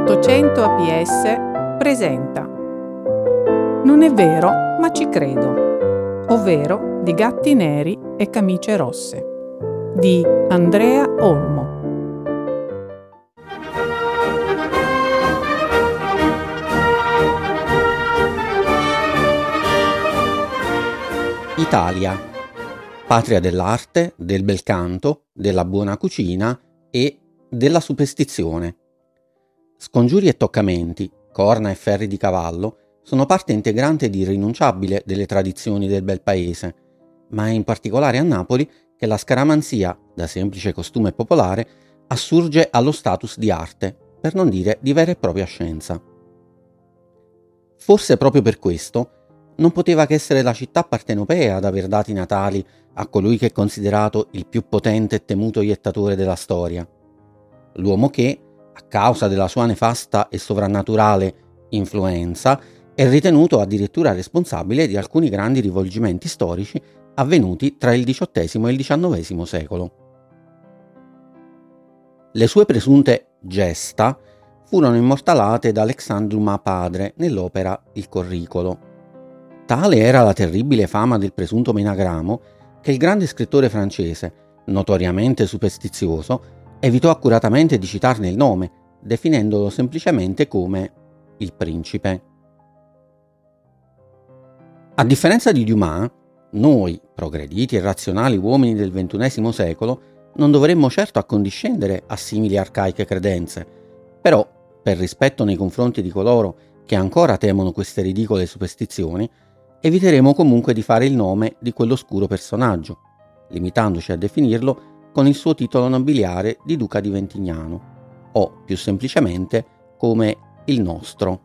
800 APS presenta Non è vero, ma ci credo, ovvero di Gatti neri e camicie rosse, di Andrea Olmo. Italia, patria dell'arte, del bel canto, della buona cucina e della superstizione. Scongiuri e toccamenti, corna e ferri di cavallo sono parte integrante ed irrinunciabile delle tradizioni del bel paese, ma è in particolare a Napoli che la scaramanzia, da semplice costume popolare, assurge allo status di arte, per non dire di vera e propria scienza. Forse proprio per questo non poteva che essere la città partenopea ad aver dato i natali a colui che è considerato il più potente e temuto iettatore della storia. L'uomo che, a causa della sua nefasta e sovrannaturale influenza, è ritenuto addirittura responsabile di alcuni grandi rivolgimenti storici avvenuti tra il XVIII e il XIX secolo. Le sue presunte gesta furono immortalate da Alexandre Dumas padre nell'opera Il Corricolo. Tale era la terribile fama del presunto menagramo che il grande scrittore francese, notoriamente superstizioso, evitò accuratamente di citarne il nome, definendolo semplicemente come il principe. A differenza di Dumas, noi, progrediti e razionali uomini del XXI secolo, non dovremmo certo accondiscendere a simili arcaiche credenze, però, per rispetto nei confronti di coloro che ancora temono queste ridicole superstizioni, eviteremo comunque di fare il nome di quell'oscuro personaggio, limitandoci a definirlo con il suo titolo nobiliare di Duca di Ventignano, o più semplicemente come il nostro.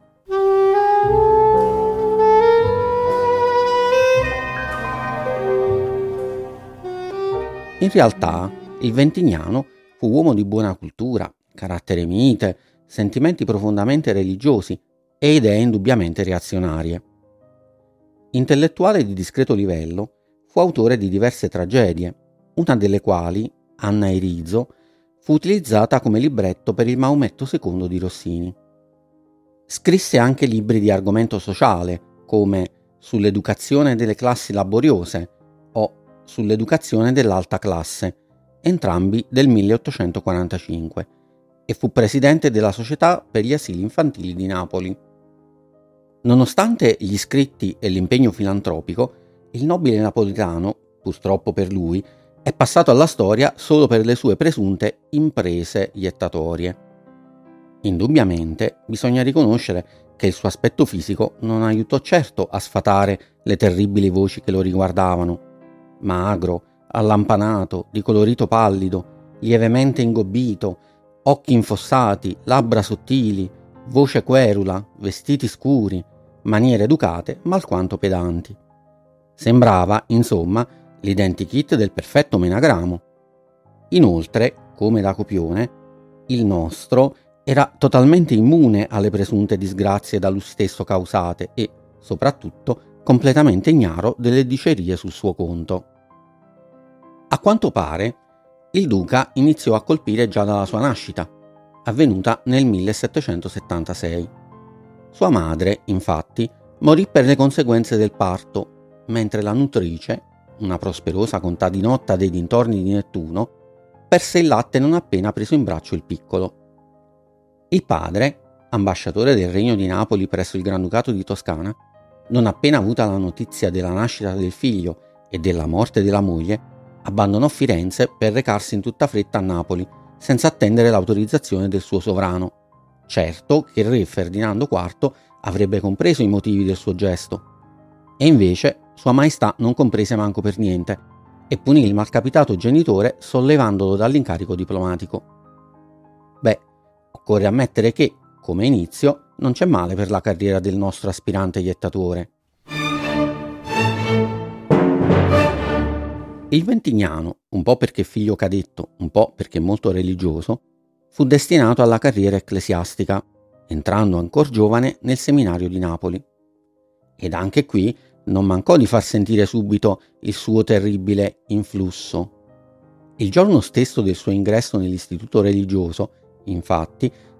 In realtà, il Ventignano fu uomo di buona cultura, carattere mite, sentimenti profondamente religiosi e idee indubbiamente reazionarie. Intellettuale di discreto livello, fu autore di diverse tragedie, una delle quali, Anna e Riso, fu utilizzata come libretto per il Maometto II di Rossini. Scrisse anche libri di argomento sociale, come Sull'educazione delle classi laboriose o Sull'educazione dell'alta classe, entrambi del 1845, e fu presidente della Società per gli asili infantili di Napoli. Nonostante gli scritti e l'impegno filantropico, il nobile napoletano, purtroppo per lui, è passato alla storia solo per le sue presunte imprese iettatorie. Indubbiamente bisogna riconoscere che il suo aspetto fisico non aiutò certo a sfatare le terribili voci che lo riguardavano. Magro, allampanato, di colorito pallido, lievemente ingobbito, occhi infossati, labbra sottili, voce querula, vestiti scuri, maniere educate ma alquanto pedanti. Sembrava, insomma, l'identikit del perfetto menagramo. Inoltre, come da copione, il nostro era totalmente immune alle presunte disgrazie da lui stesso causate e, soprattutto, completamente ignaro delle dicerie sul suo conto. A quanto pare, il duca iniziò a colpire già dalla sua nascita, avvenuta nel 1776. Sua madre, infatti, morì per le conseguenze del parto, mentre la nutrice, una prosperosa contadinotta dei dintorni di Nettuno, perse il latte non appena preso in braccio il piccolo. Il padre, ambasciatore del Regno di Napoli presso il Granducato di Toscana, non appena avuta la notizia della nascita del figlio e della morte della moglie, abbandonò Firenze per recarsi in tutta fretta a Napoli, senza attendere l'autorizzazione del suo sovrano, certo che il re Ferdinando IV avrebbe compreso i motivi del suo gesto. E invece Sua Maestà non comprese manco per niente e punì il malcapitato genitore sollevandolo dall'incarico diplomatico. Beh, occorre ammettere che, come inizio, non c'è male per la carriera del nostro aspirante iettatore. Il Ventignano, un po' perché figlio cadetto, un po' perché molto religioso, fu destinato alla carriera ecclesiastica, entrando ancor giovane nel seminario di Napoli. Ed anche qui non mancò di far sentire subito il suo terribile influsso. Il giorno stesso del suo ingresso nell'istituto religioso, infatti,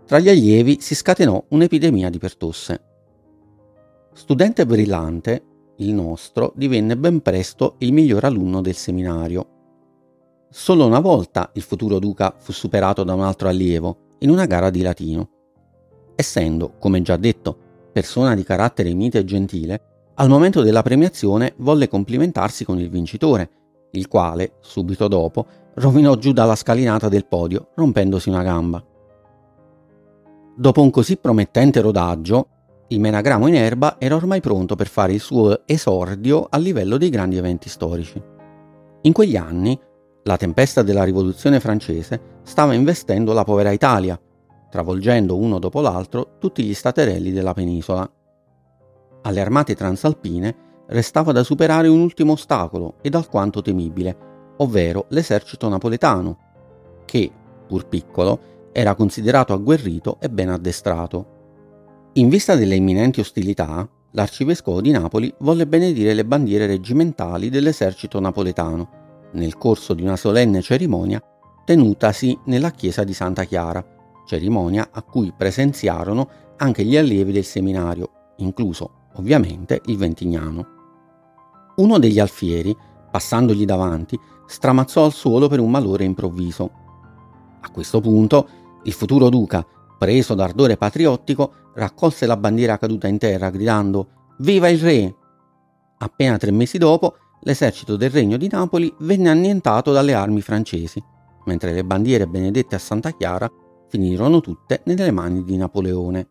tra gli allievi si scatenò un'epidemia di pertosse. Studente brillante, il nostro divenne ben presto il miglior alunno del seminario. Solo una volta il futuro duca fu superato da un altro allievo in una gara di latino. Essendo, come già detto, persona di carattere mite e gentile, al momento della premiazione volle complimentarsi con il vincitore, il quale, subito dopo, rovinò giù dalla scalinata del podio rompendosi una gamba. Dopo un così promettente rodaggio, il menagramo in erba era ormai pronto per fare il suo esordio a livello dei grandi eventi storici. In quegli anni, la tempesta della rivoluzione francese stava investendo la povera Italia, travolgendo uno dopo l'altro tutti gli staterelli della penisola. Alle armate transalpine restava da superare un ultimo ostacolo ed alquanto temibile, ovvero l'esercito napoletano, che, pur piccolo, era considerato agguerrito e ben addestrato. In vista delle imminenti ostilità, l'arcivescovo di Napoli volle benedire le bandiere reggimentali dell'esercito napoletano, nel corso di una solenne cerimonia tenutasi nella chiesa di Santa Chiara, cerimonia a cui presenziarono anche gli allievi del seminario, incluso ovviamente il Ventignano. Uno degli alfieri, passandogli davanti, stramazzò al suolo per un malore improvviso. A questo punto, il futuro duca, preso d'ardore patriottico, raccolse la bandiera caduta in terra gridando «Viva il re!». Appena 3 mesi dopo, l'esercito del Regno di Napoli venne annientato dalle armi francesi, mentre le bandiere benedette a Santa Chiara finirono tutte nelle mani di Napoleone.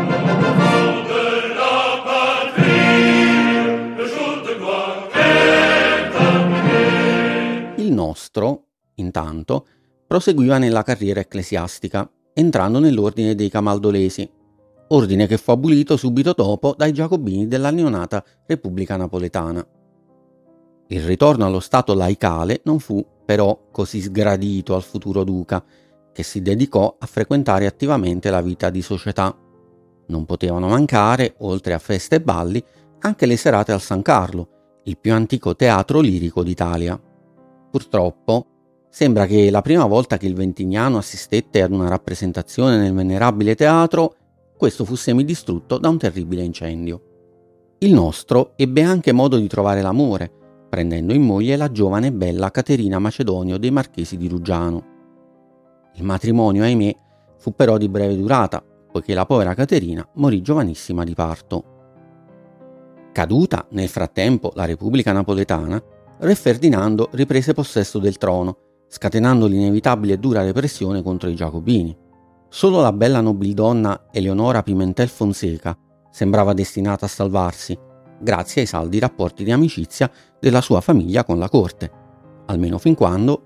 Il nostro, intanto, proseguiva nella carriera ecclesiastica, entrando nell'ordine dei Camaldolesi, ordine che fu abolito subito dopo dai giacobini della neonata Repubblica Napoletana. Il ritorno allo stato laicale non fu però così sgradito al futuro duca, che si dedicò a frequentare attivamente la vita di società. Non potevano mancare, oltre a feste e balli, anche le serate al San Carlo, il più antico teatro lirico d'Italia. Purtroppo, sembra che la prima volta che il Ventignano assistette ad una rappresentazione nel venerabile teatro, questo fu semidistrutto da un terribile incendio. Il nostro ebbe anche modo di trovare l'amore, prendendo in moglie la giovane e bella Caterina Macedonio dei Marchesi di Ruggiano. Il matrimonio, ahimè, fu però di breve durata, poiché la povera Caterina morì giovanissima di parto. Caduta nel frattempo la Repubblica Napoletana, re Ferdinando riprese possesso del trono, scatenando l'inevitabile e dura repressione contro i giacobini. Solo la bella nobildonna Eleonora Pimentel Fonseca sembrava destinata a salvarsi, grazie ai saldi rapporti di amicizia della sua famiglia con la corte, almeno fin quando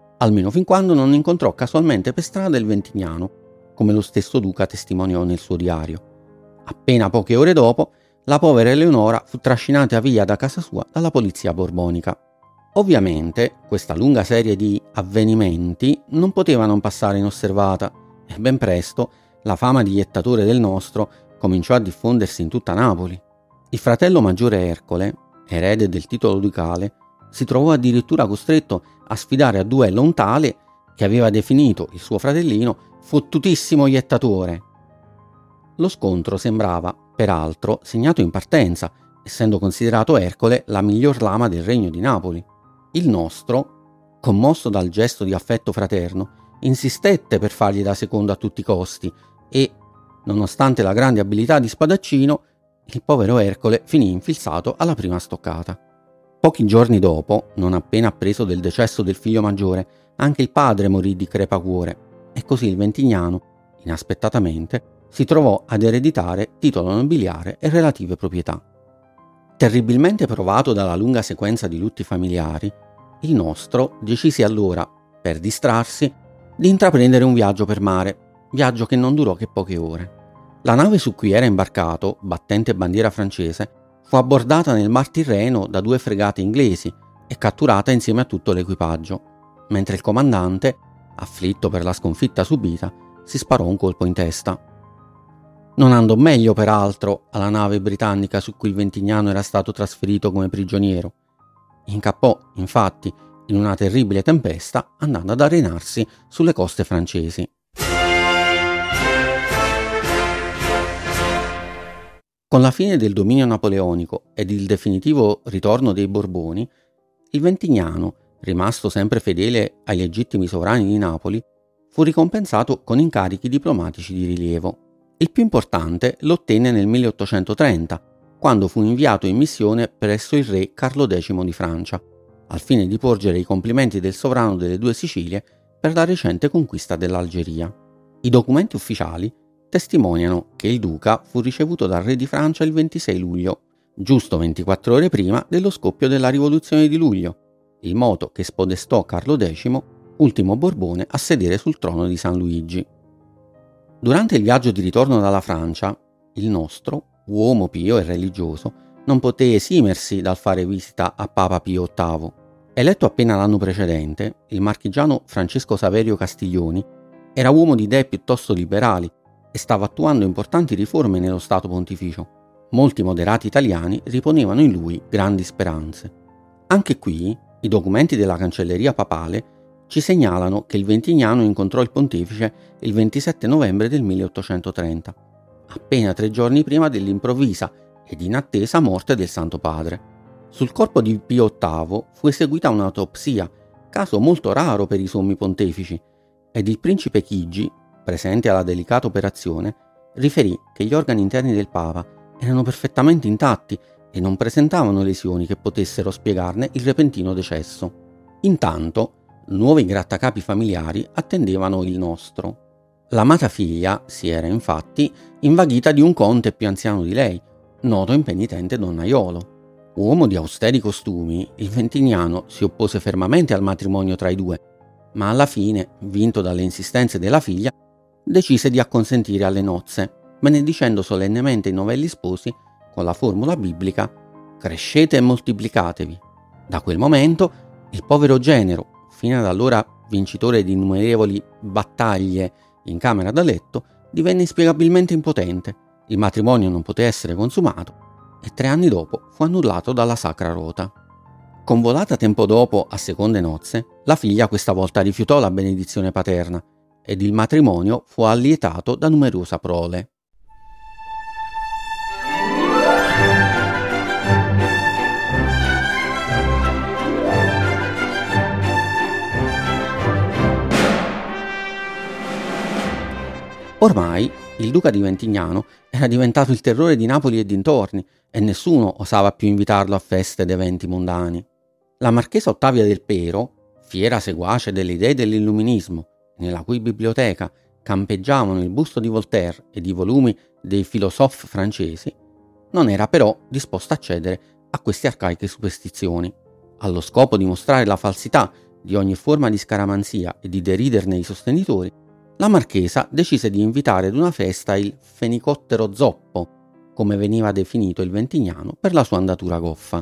non incontrò casualmente per strada il Ventignano, come lo stesso duca testimoniò nel suo diario. Appena poche ore dopo, la povera Eleonora fu trascinata via da casa sua dalla polizia borbonica. Ovviamente, questa lunga serie di avvenimenti non poteva non passare inosservata e ben presto la fama di jettatore del nostro cominciò a diffondersi in tutta Napoli. Il fratello maggiore Ercole, erede del titolo ducale, si trovò addirittura costretto a sfidare a duello un tale che aveva definito il suo fratellino fottutissimo jettatore. Lo scontro sembrava, peraltro, segnato in partenza, essendo considerato Ercole la miglior lama del regno di Napoli. Il nostro, commosso dal gesto di affetto fraterno, insistette per fargli da secondo a tutti i costi e, nonostante la grande abilità di spadaccino, il povero Ercole finì infilzato alla prima stoccata. Pochi giorni dopo, non appena appreso del decesso del figlio maggiore, anche il padre morì di crepacuore e così il Ventignano, inaspettatamente, si trovò ad ereditare titolo nobiliare e relative proprietà. Terribilmente provato dalla lunga sequenza di lutti familiari, il nostro decise allora, per distrarsi, di intraprendere un viaggio per mare, viaggio che non durò che poche ore. La nave su cui era imbarcato, battente bandiera francese, fu abbordata nel Mar Tirreno da 2 fregate inglesi e catturata insieme a tutto l'equipaggio, mentre il comandante, afflitto per la sconfitta subita, si sparò un colpo in testa. Non andò meglio, peraltro, alla nave britannica su cui il Ventignano era stato trasferito come prigioniero. Incappò, infatti, in una terribile tempesta, andando ad arenarsi sulle coste francesi. Con la fine del dominio napoleonico ed il definitivo ritorno dei Borboni, il Ventignano, rimasto sempre fedele ai legittimi sovrani di Napoli, fu ricompensato con incarichi diplomatici di rilievo. Il più importante lo ottenne nel 1830, quando fu inviato in missione presso il re Carlo X di Francia, al fine di porgere i complimenti del sovrano delle due Sicilie per la recente conquista dell'Algeria. I documenti ufficiali testimoniano che il duca fu ricevuto dal re di Francia il 26 luglio, giusto 24 ore prima dello scoppio della rivoluzione di luglio, il moto che spodestò Carlo X, ultimo Borbone a sedere sul trono di San Luigi. Durante il viaggio di ritorno dalla Francia, il nostro, uomo pio e religioso, non poté esimersi dal fare visita a Papa Pio VIII. Eletto appena l'anno precedente, il marchigiano Francesco Saverio Castiglioni era uomo di idee piuttosto liberali e stava attuando importanti riforme nello Stato Pontificio. Molti moderati italiani riponevano in lui grandi speranze. Anche qui, i documenti della cancelleria papale ci segnalano che il Ventignano incontrò il pontefice il 27 novembre del 1830, appena 3 giorni prima dell'improvvisa ed inattesa morte del Santo Padre. Sul corpo di Pio VIII fu eseguita un'autopsia, caso molto raro per i sommi pontefici, ed il principe Chigi, presente alla delicata operazione, riferì che gli organi interni del Papa erano perfettamente intatti e non presentavano lesioni che potessero spiegarne il repentino decesso. Intanto, nuovi grattacapi familiari attendevano il nostro. L'amata figlia si era infatti invaghita di un conte più anziano di lei, noto impenitente donnaiolo. Uomo di austeri costumi, il Ventignano si oppose fermamente al matrimonio tra i due, ma alla fine, vinto dalle insistenze della figlia, decise di acconsentire alle nozze, benedicendo solennemente i novelli sposi con la formula biblica «Crescete e moltiplicatevi». Da quel momento il povero genero, fino ad allora vincitore di innumerevoli battaglie in camera da letto, divenne inspiegabilmente impotente, il matrimonio non poté essere consumato e 3 anni dopo fu annullato dalla Sacra Rota. Convolata tempo dopo a seconde nozze, la figlia questa volta rifiutò la benedizione paterna ed il matrimonio fu allietato da numerosa prole. Ormai il duca di Ventignano era diventato il terrore di Napoli e dintorni e nessuno osava più invitarlo a feste ed eventi mondani. La marchesa Ottavia del Pero, fiera seguace delle idee dell'illuminismo, nella cui biblioteca campeggiavano il busto di Voltaire ed i volumi dei filosofi francesi, non era però disposta a cedere a queste arcaiche superstizioni. Allo scopo di mostrare la falsità di ogni forma di scaramanzia e di deriderne i sostenitori, la marchesa decise di invitare ad una festa il fenicottero zoppo, come veniva definito il Ventignano per la sua andatura goffa.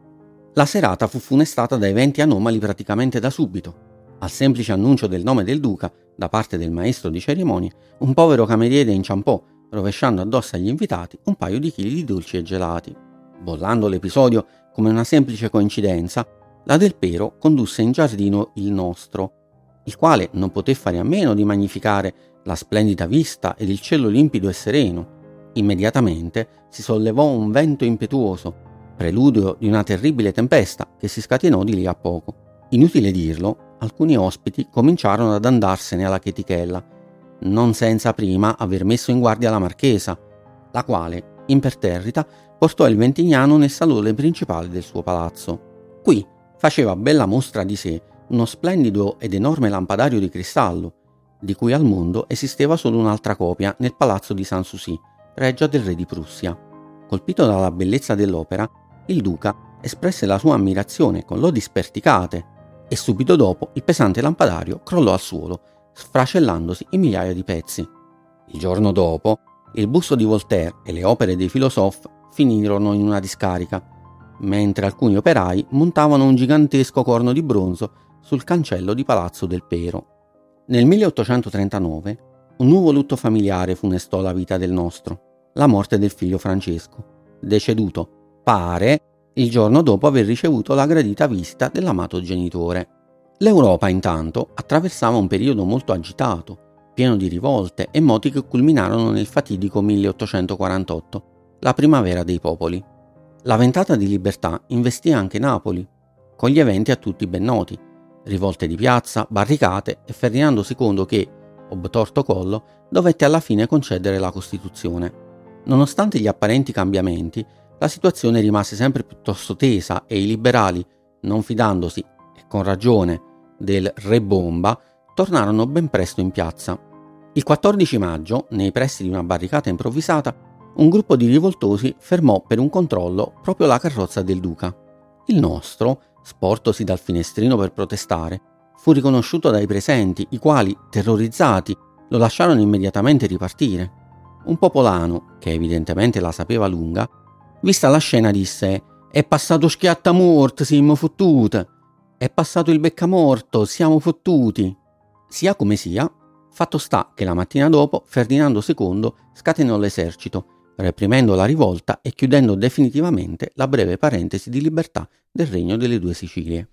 La serata fu funestata da eventi anomali praticamente da subito. Al semplice annuncio del nome del duca, da parte del maestro di cerimonie, un povero cameriere inciampò, rovesciando addosso agli invitati un paio di chili di dolci e gelati. Bollando l'episodio come una semplice coincidenza, la Del Pero condusse in giardino il nostro, il quale non poté fare a meno di magnificare la splendida vista ed il cielo limpido e sereno. Immediatamente si sollevò un vento impetuoso, preludio di una terribile tempesta che si scatenò di lì a poco. Inutile dirlo, alcuni ospiti cominciarono ad andarsene alla chetichella, non senza prima aver messo in guardia la marchesa, la quale, imperterrita, portò il Ventignano nel salone principale del suo palazzo. Qui faceva bella mostra di sé uno splendido ed enorme lampadario di cristallo, di cui al mondo esisteva solo un'altra copia nel palazzo di Sanssouci, reggia del re di Prussia. Colpito dalla bellezza dell'opera, il duca espresse la sua ammirazione con lodi sperticate e subito dopo il pesante lampadario crollò al suolo, sfracellandosi in migliaia di pezzi. Il giorno dopo, il busto di Voltaire e le opere dei filosofi finirono in una discarica, mentre alcuni operai montavano un gigantesco corno di bronzo sul cancello di Palazzo del Pero. Nel 1839 un nuovo lutto familiare funestò la vita del nostro, la morte del figlio Francesco, deceduto, pare, il giorno dopo aver ricevuto la gradita visita dell'amato genitore. L'Europa, intanto, attraversava un periodo molto agitato, pieno di rivolte e moti che culminarono nel fatidico 1848 la primavera dei popoli. La ventata di libertà investì anche Napoli, con gli eventi a tutti ben noti, rivolte di piazza, barricate e Ferdinando II che, obtorto collo, dovette alla fine concedere la Costituzione. Nonostante gli apparenti cambiamenti, la situazione rimase sempre piuttosto tesa e i liberali, non fidandosi, e con ragione, del Re Bomba, tornarono ben presto in piazza. Il 14 maggio, nei pressi di una barricata improvvisata, un gruppo di rivoltosi fermò per un controllo proprio la carrozza del duca. Il nostro, sportosi dal finestrino per protestare, fu riconosciuto dai presenti, i quali, terrorizzati, lo lasciarono immediatamente ripartire. Un popolano, che evidentemente la sapeva lunga, vista la scena disse: «È passato schiattamort, siamo fottute! È passato il beccamorto, siamo fottuti!» Sia come sia, fatto sta che la mattina dopo Ferdinando II scatenò l'esercito, reprimendo la rivolta e chiudendo definitivamente la breve parentesi di libertà del Regno delle Due Sicilie.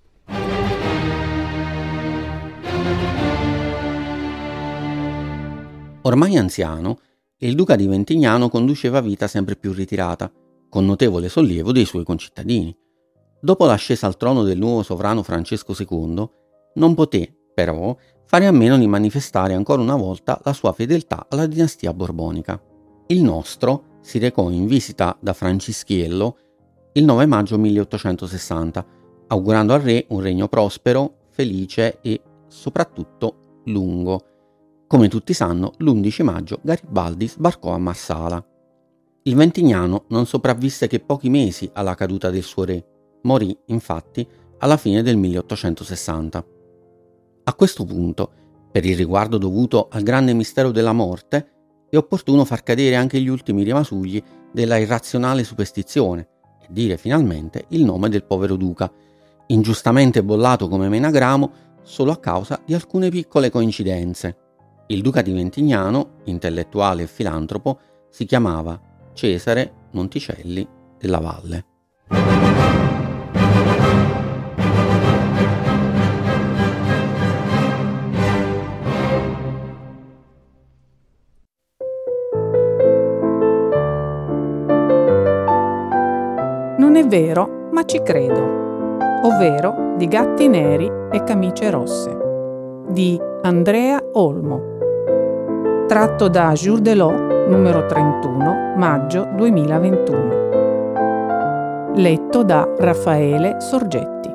Ormai anziano, il duca di Ventignano conduceva vita sempre più ritirata, con notevole sollievo dei suoi concittadini. Dopo l'ascesa al trono del nuovo sovrano Francesco II, non poté, però, fare a meno di manifestare ancora una volta la sua fedeltà alla dinastia borbonica. Il nostro si recò in visita da Francischiello il 9 maggio 1860, augurando al re un regno prospero, felice e, soprattutto, lungo. Come tutti sanno, l'11 maggio Garibaldi sbarcò a Marsala. Il Ventignano non sopravvisse che pochi mesi alla caduta del suo re, morì, infatti, alla fine del 1860. A questo punto, per il riguardo dovuto al grande mistero della morte, è opportuno far cadere anche gli ultimi rimasugli della irrazionale superstizione e dire finalmente il nome del povero duca, ingiustamente bollato come menagramo solo a causa di alcune piccole coincidenze. Il duca di Ventignano, intellettuale e filantropo, si chiamava Cesare Monticelli della Valle. Non è vero, ma ci credo, ovvero di Gatti neri e camicie rosse, di Andrea Olmo, tratto da Jour de l'Eau, numero 31, maggio 2021. Letto da Raffaele Sorgetti.